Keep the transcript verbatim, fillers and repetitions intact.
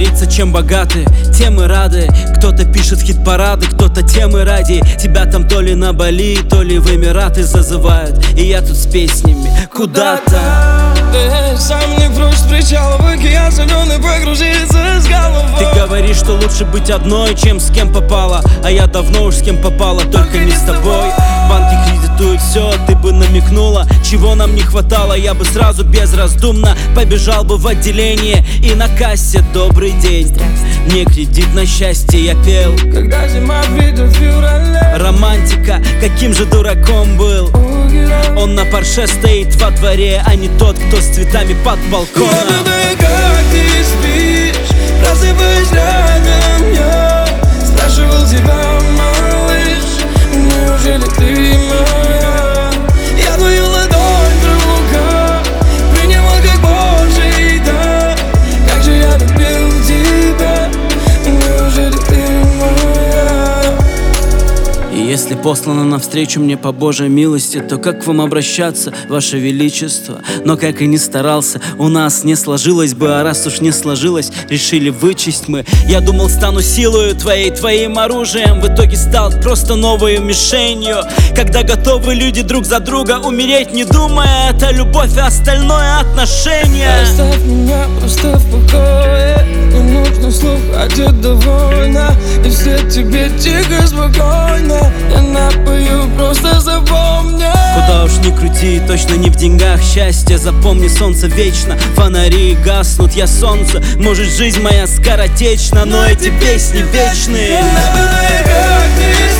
говорится, чем богаты, тем и рады. Кто-то пишет хит-парады, кто-то темы ради. Тебя там то ли на Бали, то ли в Эмираты зазывают. И я тут с песнями куда-то. Ты сам не прочь с причала в океан соленый погрузиться с головой. Ты говоришь, что лучше быть одной, чем с кем попало. А я давно уж с кем попала, только не с тобой. Банки кредитуют все, ты бы намекнула, чего нам не хватало. Я бы сразу безраздумно побежал бы в отделение. И на кассе добрый день, не кредит на счастье я пел. Когда зима придет в феврале. Романтика, каким же дураком был. Он на Порше стоит во дворе, а не тот, кто с цветами под балконом. Я наблюдаю, как ты спишь, просыпаюсь рядом я. Спрашивал тебя, малыш, неужели ты моя? Я твою ладонь в руках принимал как Божий дар. Как же я любил тебя, неужели ты моя? И если послано навстречу мне по Божьей милости, то как к вам обращаться, Ваше Величество? Но как и не старался, у нас не сложилось бы. А раз уж не сложилось, решили вычесть мы. Я думал, стану силою твоей, твоим оружием. В итоге стал просто новой мишенью. Когда готовы люди друг за друга умереть, не думая, это любовь, а остальное отношение. Оставь меня просто в покое, не нужно слов, хватит довольно. И все тебе тихо, спокойно. Я напою, просто запомни. Куда уж ни крути, точно не в деньгах счастье. Запомни, солнце вечно, фонари гаснут. Я солнце, может жизнь моя скоротечна, но эти песни вечные. Наблюдаю, как ты